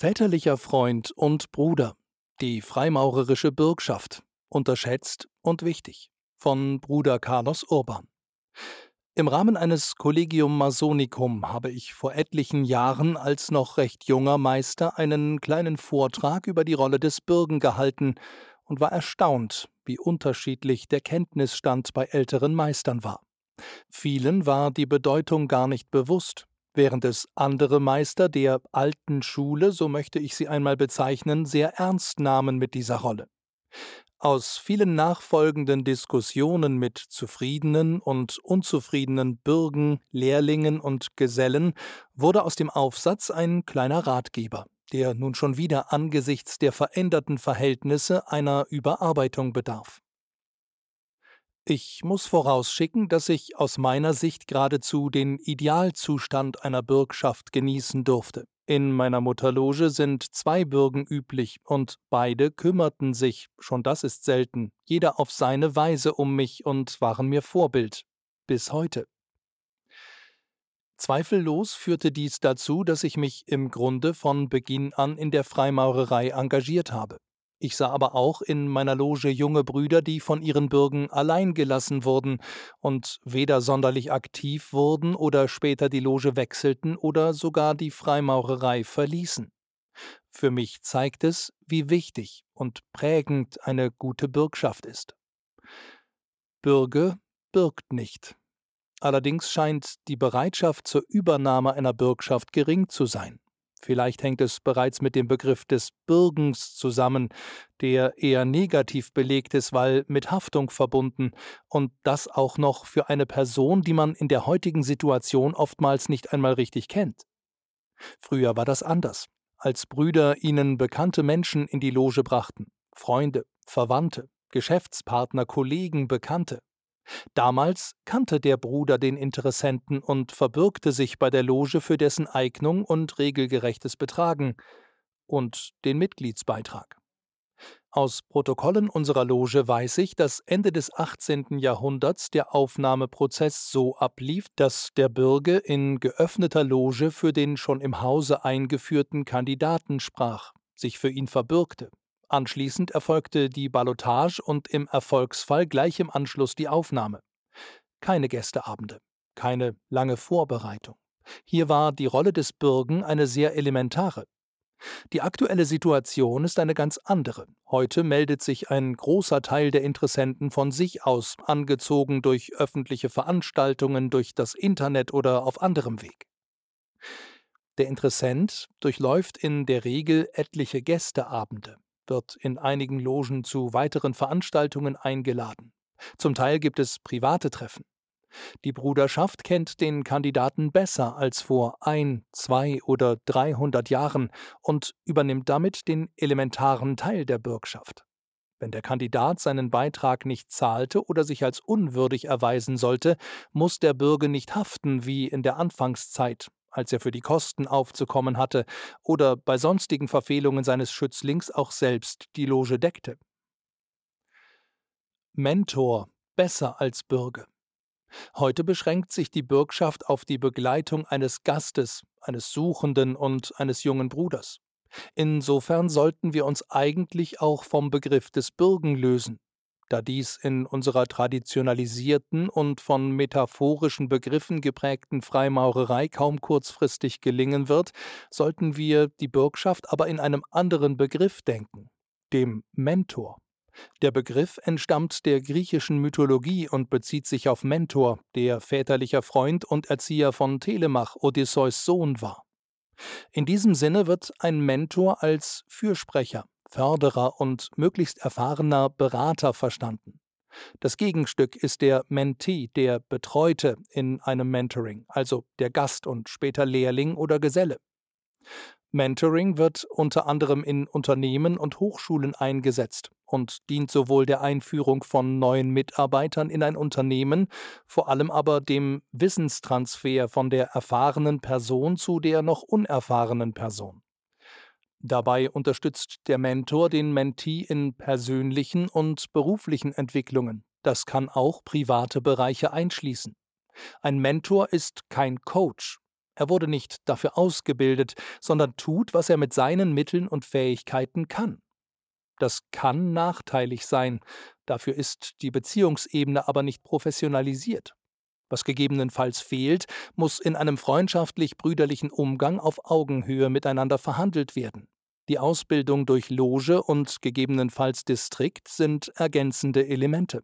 Väterlicher Freund und Bruder. Die freimaurerische Bürgschaft. Unterschätzt und wichtig. Von Bruder Carlos Urban. Im Rahmen eines Collegium Masonicum habe ich vor etlichen Jahren als noch recht junger Meister einen kleinen Vortrag über die Rolle des Bürgen gehalten und war erstaunt, wie unterschiedlich der Kenntnisstand bei älteren Meistern war. Vielen war die Bedeutung gar nicht bewusst, während es andere Meister der alten Schule, so möchte ich sie einmal bezeichnen, sehr ernst nahmen mit dieser Rolle. Aus vielen nachfolgenden Diskussionen mit zufriedenen und unzufriedenen Bürgen, Lehrlingen und Gesellen wurde aus dem Aufsatz ein kleiner Ratgeber, der nun schon wieder angesichts der veränderten Verhältnisse einer Überarbeitung bedarf. Ich muss vorausschicken, dass ich aus meiner Sicht geradezu den Idealzustand einer Bürgschaft genießen durfte. In meiner Mutterloge sind 2 Bürgen üblich und beide kümmerten sich, schon das ist selten, jeder auf seine Weise um mich und waren mir Vorbild. Bis heute. Zweifellos führte dies dazu, dass ich mich im Grunde von Beginn an in der Freimaurerei engagiert habe. Ich sah aber auch in meiner Loge junge Brüder, die von ihren Bürgen allein gelassen wurden und weder sonderlich aktiv wurden oder später die Loge wechselten oder sogar die Freimaurerei verließen. Für mich zeigt es, wie wichtig und prägend eine gute Bürgschaft ist. Bürge birgt nicht. Allerdings scheint die Bereitschaft zur Übernahme einer Bürgschaft gering zu sein. Vielleicht hängt es bereits mit dem Begriff des Bürgens zusammen, der eher negativ belegt ist, weil mit Haftung verbunden und das auch noch für eine Person, die man in der heutigen Situation oftmals nicht einmal richtig kennt. Früher war das anders, als Brüder ihnen bekannte Menschen in die Loge brachten, Freunde, Verwandte, Geschäftspartner, Kollegen, Bekannte. Damals kannte der Bruder den Interessenten und verbürgte sich bei der Loge für dessen Eignung und regelgerechtes Betragen und den Mitgliedsbeitrag. Aus Protokollen unserer Loge weiß ich, dass Ende des 18. Jahrhunderts der Aufnahmeprozess so ablief, dass der Bürge in geöffneter Loge für den schon im Hause eingeführten Kandidaten sprach, sich für ihn verbürgte. Anschließend erfolgte die Ballotage und im Erfolgsfall gleich im Anschluss die Aufnahme. Keine Gästeabende, keine lange Vorbereitung. Hier war die Rolle des Bürgen eine sehr elementare. Die aktuelle Situation ist eine ganz andere. Heute meldet sich ein großer Teil der Interessenten von sich aus, angezogen durch öffentliche Veranstaltungen, durch das Internet oder auf anderem Weg. Der Interessent durchläuft in der Regel etliche Gästeabende, wird in einigen Logen zu weiteren Veranstaltungen eingeladen. Zum Teil gibt es private Treffen. Die Bruderschaft kennt den Kandidaten besser als vor 1, 2 oder 300 Jahren und übernimmt damit den elementaren Teil der Bürgschaft. Wenn der Kandidat seinen Beitrag nicht zahlte oder sich als unwürdig erweisen sollte, muss der Bürger nicht haften wie in der Anfangszeit, als er für die Kosten aufzukommen hatte oder bei sonstigen Verfehlungen seines Schützlings auch selbst die Loge deckte. Mentor besser als Bürger. Heute beschränkt sich die Bürgschaft auf die Begleitung eines Gastes, eines Suchenden und eines jungen Bruders. Insofern sollten wir uns eigentlich auch vom Begriff des Bürgen lösen. Da dies in unserer traditionalisierten und von metaphorischen Begriffen geprägten Freimaurerei kaum kurzfristig gelingen wird, sollten wir die Bürgschaft aber in einem anderen Begriff denken, dem Mentor. Der Begriff entstammt der griechischen Mythologie und bezieht sich auf Mentor, der väterlicher Freund und Erzieher von Telemach, Odysseus Sohn war. In diesem Sinne wird ein Mentor als Fürsprecher, Förderer und möglichst erfahrener Berater verstanden. Das Gegenstück ist der Mentee, der Betreute in einem Mentoring, also der Gast und später Lehrling oder Geselle. Mentoring wird unter anderem in Unternehmen und Hochschulen eingesetzt und dient sowohl der Einführung von neuen Mitarbeitern in ein Unternehmen, vor allem aber dem Wissenstransfer von der erfahrenen Person zu der noch unerfahrenen Person. Dabei unterstützt der Mentor den Mentee in persönlichen und beruflichen Entwicklungen. Das kann auch private Bereiche einschließen. Ein Mentor ist kein Coach. Er wurde nicht dafür ausgebildet, sondern tut, was er mit seinen Mitteln und Fähigkeiten kann. Das kann nachteilig sein, dafür ist die Beziehungsebene aber nicht professionalisiert. Was gegebenenfalls fehlt, muss in einem freundschaftlich-brüderlichen Umgang auf Augenhöhe miteinander verhandelt werden. Die Ausbildung durch Loge und gegebenenfalls Distrikt sind ergänzende Elemente.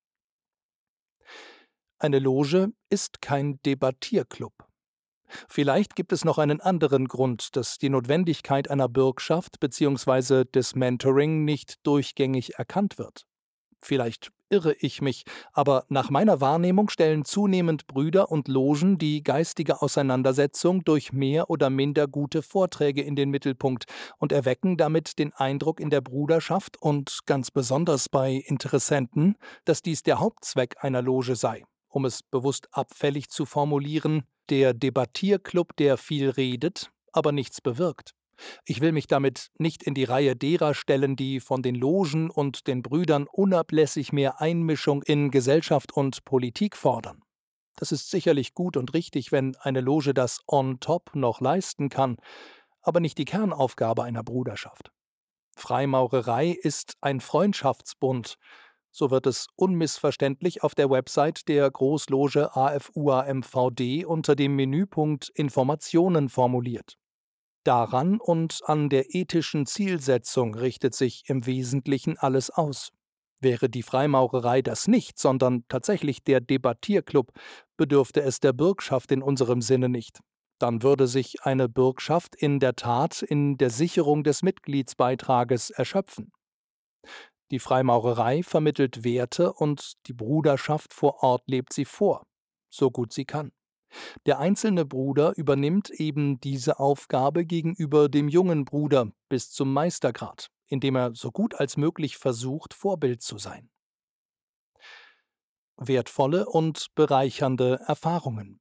Eine Loge ist kein Debattierclub. Vielleicht gibt es noch einen anderen Grund, dass die Notwendigkeit einer Bürgschaft bzw. des Mentoring nicht durchgängig erkannt wird. Vielleicht irre ich mich, aber nach meiner Wahrnehmung stellen zunehmend Brüder und Logen die geistige Auseinandersetzung durch mehr oder minder gute Vorträge in den Mittelpunkt und erwecken damit den Eindruck in der Bruderschaft und ganz besonders bei Interessenten, dass dies der Hauptzweck einer Loge sei. Um es bewusst abfällig zu formulieren, der Debattierclub, der viel redet, aber nichts bewirkt. Ich will mich damit nicht in die Reihe derer stellen, die von den Logen und den Brüdern unablässig mehr Einmischung in Gesellschaft und Politik fordern. Das ist sicherlich gut und richtig, wenn eine Loge das on top noch leisten kann, aber nicht die Kernaufgabe einer Bruderschaft. Freimaurerei ist ein Freundschaftsbund, so wird es unmissverständlich auf der Website der Großloge AFUAMVD unter dem Menüpunkt Informationen formuliert. Daran und an der ethischen Zielsetzung richtet sich im Wesentlichen alles aus. Wäre die Freimaurerei das nicht, sondern tatsächlich der Debattierclub, bedürfte es der Bürgschaft in unserem Sinne nicht. Dann würde sich eine Bürgschaft in der Tat in der Sicherung des Mitgliedsbeitrages erschöpfen. Die Freimaurerei vermittelt Werte und die Bruderschaft vor Ort lebt sie vor, so gut sie kann. Der einzelne Bruder übernimmt eben diese Aufgabe gegenüber dem jungen Bruder bis zum Meistergrad, indem er so gut als möglich versucht, Vorbild zu sein. Wertvolle und bereichernde Erfahrungen.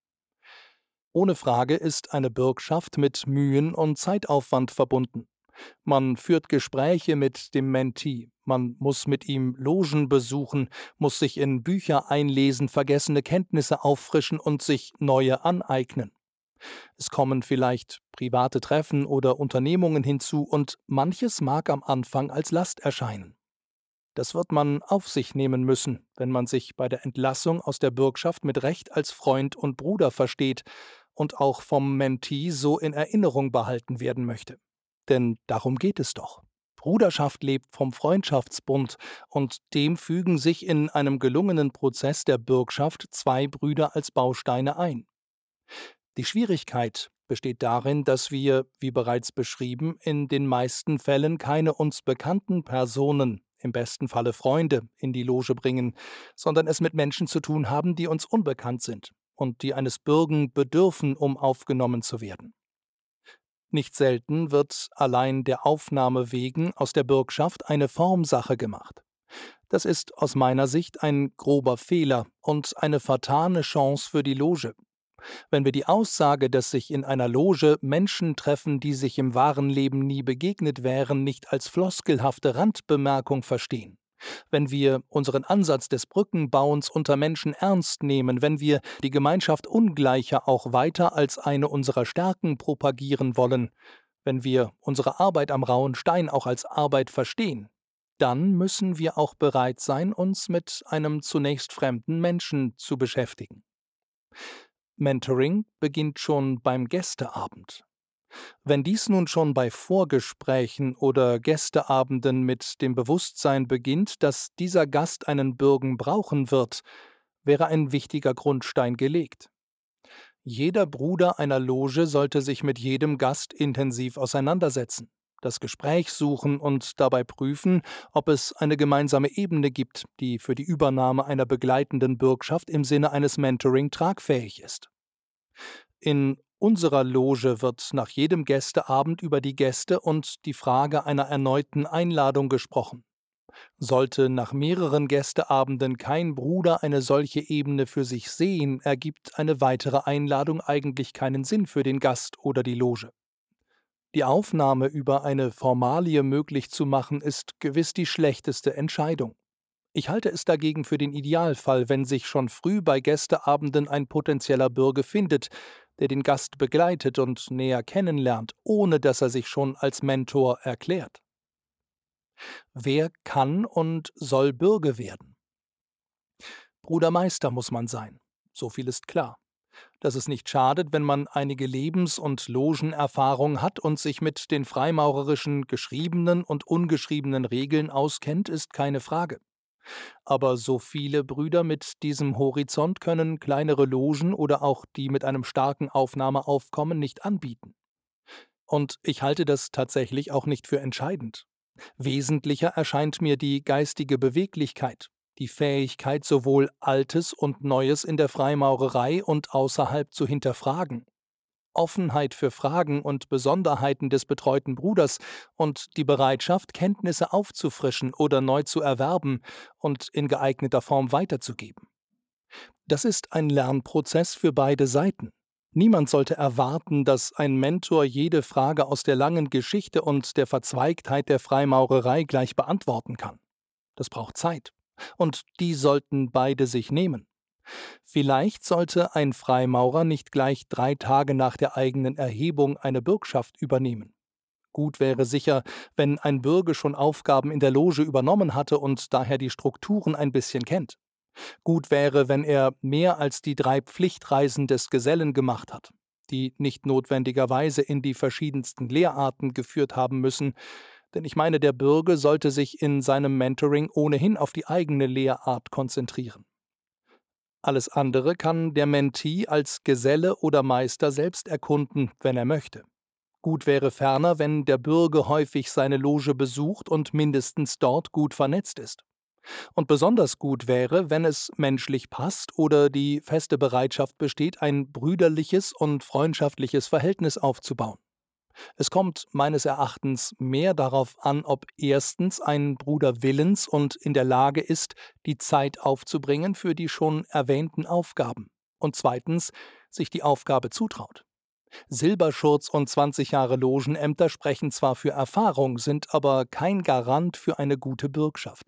Ohne Frage ist eine Bürgschaft mit Mühen und Zeitaufwand verbunden. Man führt Gespräche mit dem Mentee, man muss mit ihm Logen besuchen, muss sich in Bücher einlesen, vergessene Kenntnisse auffrischen und sich neue aneignen. Es kommen vielleicht private Treffen oder Unternehmungen hinzu und manches mag am Anfang als Last erscheinen. Das wird man auf sich nehmen müssen, wenn man sich bei der Entlassung aus der Bürgschaft mit Recht als Freund und Bruder versteht und auch vom Mentee so in Erinnerung behalten werden möchte. Denn darum geht es doch. Bruderschaft lebt vom Freundschaftsbund und dem fügen sich in einem gelungenen Prozess der Bürgschaft zwei Brüder als Bausteine ein. Die Schwierigkeit besteht darin, dass wir, wie bereits beschrieben, in den meisten Fällen keine uns bekannten Personen, im besten Falle Freunde, in die Loge bringen, sondern es mit Menschen zu tun haben, die uns unbekannt sind und die eines Bürgen bedürfen, um aufgenommen zu werden. Nicht selten wird allein der Aufnahme wegen aus der Bürgschaft eine Formsache gemacht. Das ist aus meiner Sicht ein grober Fehler und eine vertane Chance für die Loge. Wenn wir die Aussage, dass sich in einer Loge Menschen treffen, die sich im wahren Leben nie begegnet wären, nicht als floskelhafte Randbemerkung verstehen, wenn wir unseren Ansatz des Brückenbauens unter Menschen ernst nehmen, wenn wir die Gemeinschaft Ungleicher auch weiter als eine unserer Stärken propagieren wollen, wenn wir unsere Arbeit am rauen Stein auch als Arbeit verstehen, dann müssen wir auch bereit sein, uns mit einem zunächst fremden Menschen zu beschäftigen. Mentoring beginnt schon beim Gästeabend. Wenn dies nun schon bei Vorgesprächen oder Gästeabenden mit dem Bewusstsein beginnt, dass dieser Gast einen Bürgen brauchen wird, wäre ein wichtiger Grundstein gelegt. Jeder Bruder einer Loge sollte sich mit jedem Gast intensiv auseinandersetzen, das Gespräch suchen und dabei prüfen, ob es eine gemeinsame Ebene gibt, die für die Übernahme einer begleitenden Bürgschaft im Sinne eines Mentoring tragfähig ist. In unserer Loge wird nach jedem Gästeabend über die Gäste und die Frage einer erneuten Einladung gesprochen. Sollte nach mehreren Gästeabenden kein Bruder eine solche Ebene für sich sehen, ergibt eine weitere Einladung eigentlich keinen Sinn für den Gast oder die Loge. Die Aufnahme über eine Formalie möglich zu machen, ist gewiss die schlechteste Entscheidung. Ich halte es dagegen für den Idealfall, wenn sich schon früh bei Gästeabenden ein potenzieller Bürge findet, der den Gast begleitet und näher kennenlernt, ohne dass er sich schon als Mentor erklärt. Wer kann und soll Bürge werden? Bruder Meister muss man sein. So viel ist klar. Dass es nicht schadet, wenn man einige Lebens- und Logenerfahrung hat und sich mit den freimaurerischen geschriebenen und ungeschriebenen Regeln auskennt, ist keine Frage. Aber so viele Brüder mit diesem Horizont können kleinere Logen oder auch die mit einem starken Aufnahmeaufkommen nicht anbieten. Und ich halte das tatsächlich auch nicht für entscheidend. Wesentlicher erscheint mir die geistige Beweglichkeit, die Fähigkeit, sowohl Altes und Neues in der Freimaurerei und außerhalb zu hinterfragen. Offenheit für Fragen und Besonderheiten des betreuten Bruders und die Bereitschaft, Kenntnisse aufzufrischen oder neu zu erwerben und in geeigneter Form weiterzugeben. Das ist ein Lernprozess für beide Seiten. Niemand sollte erwarten, dass ein Mentor jede Frage aus der langen Geschichte und der Verzweigtheit der Freimaurerei gleich beantworten kann. Das braucht Zeit. Und die sollten beide sich nehmen. Vielleicht sollte ein Freimaurer nicht gleich 3 Tage nach der eigenen Erhebung eine Bürgschaft übernehmen. Gut wäre sicher, wenn ein Bürge schon Aufgaben in der Loge übernommen hatte und daher die Strukturen ein bisschen kennt. Gut wäre, wenn er mehr als die 3 Pflichtreisen des Gesellen gemacht hat, die nicht notwendigerweise in die verschiedensten Lehrarten geführt haben müssen, denn ich meine, der Bürge sollte sich in seinem Mentoring ohnehin auf die eigene Lehrart konzentrieren. Alles andere kann der Mentee als Geselle oder Meister selbst erkunden, wenn er möchte. Gut wäre ferner, wenn der Bürge häufig seine Loge besucht und mindestens dort gut vernetzt ist. Und besonders gut wäre, wenn es menschlich passt oder die feste Bereitschaft besteht, ein brüderliches und freundschaftliches Verhältnis aufzubauen. Es kommt meines Erachtens mehr darauf an, ob erstens ein Bruder willens und in der Lage ist, die Zeit aufzubringen für die schon erwähnten Aufgaben, und zweitens sich die Aufgabe zutraut. Silberschurz und 20 Jahre Logenämter sprechen zwar für Erfahrung, sind aber kein Garant für eine gute Bürgschaft.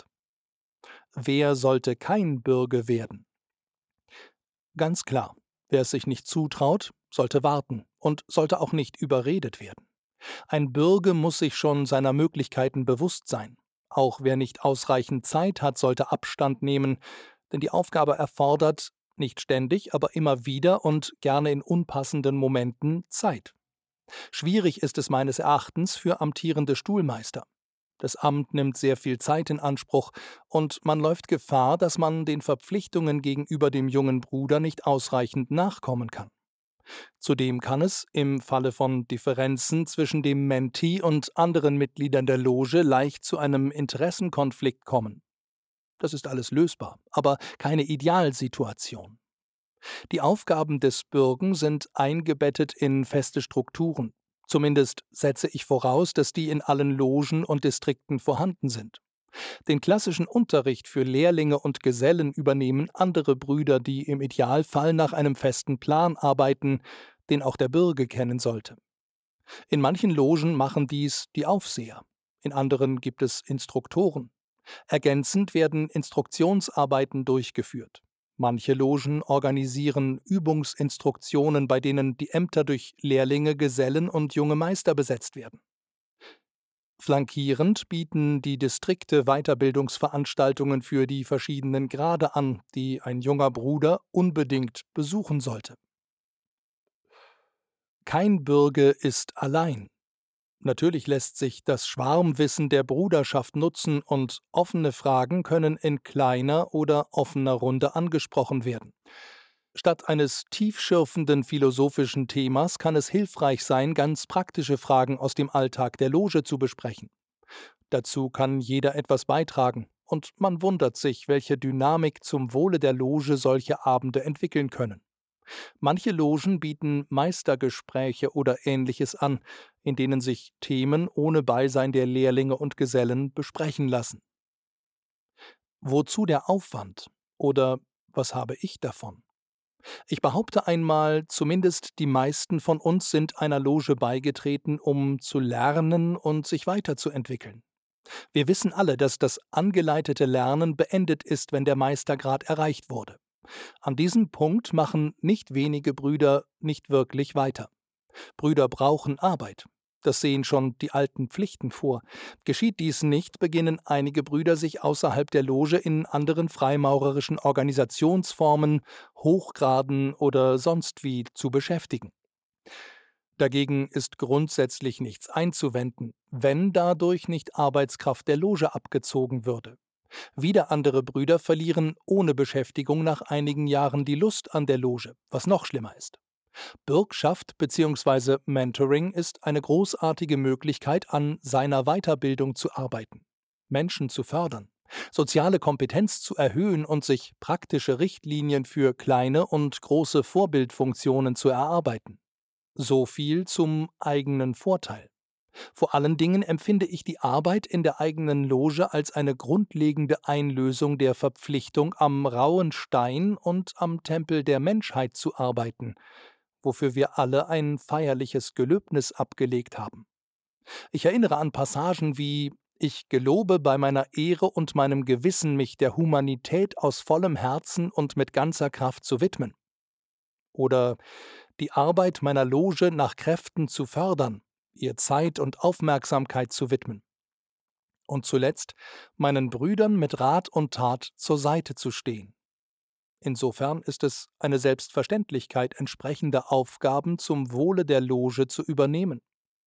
Wer sollte kein Bürge werden? Ganz klar, wer es sich nicht zutraut, sollte warten und sollte auch nicht überredet werden. Ein Bürge muss sich schon seiner Möglichkeiten bewusst sein. Auch wer nicht ausreichend Zeit hat, sollte Abstand nehmen, denn die Aufgabe erfordert, nicht ständig, aber immer wieder und gerne in unpassenden Momenten Zeit. Schwierig ist es meines Erachtens für amtierende Stuhlmeister. Das Amt nimmt sehr viel Zeit in Anspruch und man läuft Gefahr, dass man den Verpflichtungen gegenüber dem jungen Bruder nicht ausreichend nachkommen kann. Zudem kann es, im Falle von Differenzen zwischen dem Mentee und anderen Mitgliedern der Loge, leicht zu einem Interessenkonflikt kommen. Das ist alles lösbar, aber keine Idealsituation. Die Aufgaben des Bürgen sind eingebettet in feste Strukturen. Zumindest setze ich voraus, dass die in allen Logen und Distrikten vorhanden sind. Den klassischen Unterricht für Lehrlinge und Gesellen übernehmen andere Brüder, die im Idealfall nach einem festen Plan arbeiten, den auch der Bürge kennen sollte. In manchen Logen machen dies die Aufseher, in anderen gibt es Instruktoren. Ergänzend werden Instruktionsarbeiten durchgeführt. Manche Logen organisieren Übungsinstruktionen, bei denen die Ämter durch Lehrlinge, Gesellen und junge Meister besetzt werden. Flankierend bieten die Distrikte Weiterbildungsveranstaltungen für die verschiedenen Grade an, die ein junger Bruder unbedingt besuchen sollte. Kein Bürge ist allein. Natürlich lässt sich das Schwarmwissen der Bruderschaft nutzen und offene Fragen können in kleiner oder offener Runde angesprochen werden. Statt eines tiefschürfenden philosophischen Themas kann es hilfreich sein, ganz praktische Fragen aus dem Alltag der Loge zu besprechen. Dazu kann jeder etwas beitragen, und man wundert sich, welche Dynamik zum Wohle der Loge solche Abende entwickeln können. Manche Logen bieten Meistergespräche oder Ähnliches an, in denen sich Themen ohne Beisein der Lehrlinge und Gesellen besprechen lassen. Wozu der Aufwand? Oder was habe ich davon? Ich behaupte einmal, zumindest die meisten von uns sind einer Loge beigetreten, um zu lernen und sich weiterzuentwickeln. Wir wissen alle, dass das angeleitete Lernen beendet ist, wenn der Meistergrad erreicht wurde. An diesem Punkt machen nicht wenige Brüder nicht wirklich weiter. Brüder brauchen Arbeit. Das sehen schon die alten Pflichten vor. Geschieht dies nicht, beginnen einige Brüder sich außerhalb der Loge in anderen freimaurerischen Organisationsformen, Hochgraden oder sonst wie zu beschäftigen. Dagegen ist grundsätzlich nichts einzuwenden, wenn dadurch nicht Arbeitskraft der Loge abgezogen würde. Wieder andere Brüder verlieren ohne Beschäftigung nach einigen Jahren die Lust an der Loge, was noch schlimmer ist. Bürgschaft bzw. Mentoring ist eine großartige Möglichkeit, an seiner Weiterbildung zu arbeiten, Menschen zu fördern, soziale Kompetenz zu erhöhen und sich praktische Richtlinien für kleine und große Vorbildfunktionen zu erarbeiten. So viel zum eigenen Vorteil. Vor allen Dingen empfinde ich die Arbeit in der eigenen Loge als eine grundlegende Einlösung der Verpflichtung, am rauen Stein und am Tempel der Menschheit zu arbeiten, wofür wir alle ein feierliches Gelöbnis abgelegt haben. Ich erinnere an Passagen wie: Ich gelobe bei meiner Ehre und meinem Gewissen, mich der Humanität aus vollem Herzen und mit ganzer Kraft zu widmen. Oder: Die Arbeit meiner Loge nach Kräften zu fördern, ihr Zeit und Aufmerksamkeit zu widmen. Und zuletzt, meinen Brüdern mit Rat und Tat zur Seite zu stehen. Insofern ist es eine Selbstverständlichkeit, entsprechende Aufgaben zum Wohle der Loge zu übernehmen.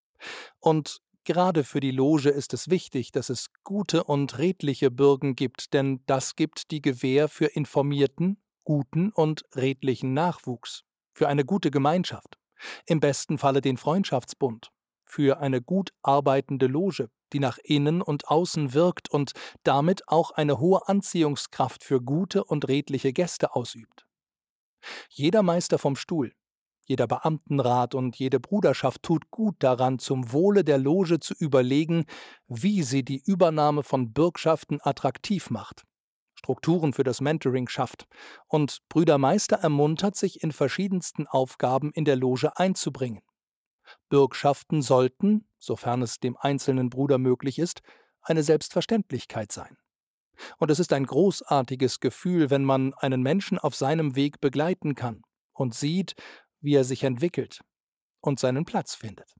Und gerade für die Loge ist es wichtig, dass es gute und redliche Bürgen gibt, denn das gibt die Gewähr für informierten, guten und redlichen Nachwuchs, für eine gute Gemeinschaft, im besten Falle den Freundschaftsbund, für eine gut arbeitende Loge, die nach innen und außen wirkt und damit auch eine hohe Anziehungskraft für gute und redliche Gäste ausübt. Jeder Meister vom Stuhl, jeder Beamtenrat und jede Bruderschaft tut gut daran, zum Wohle der Loge zu überlegen, wie sie die Übernahme von Bürgschaften attraktiv macht, Strukturen für das Mentoring schafft und Brüder Meister ermuntert, sich in verschiedensten Aufgaben in der Loge einzubringen. Bürgschaften sollten, sofern es dem einzelnen Bruder möglich ist, eine Selbstverständlichkeit sein. Und es ist ein großartiges Gefühl, wenn man einen Menschen auf seinem Weg begleiten kann und sieht, wie er sich entwickelt und seinen Platz findet.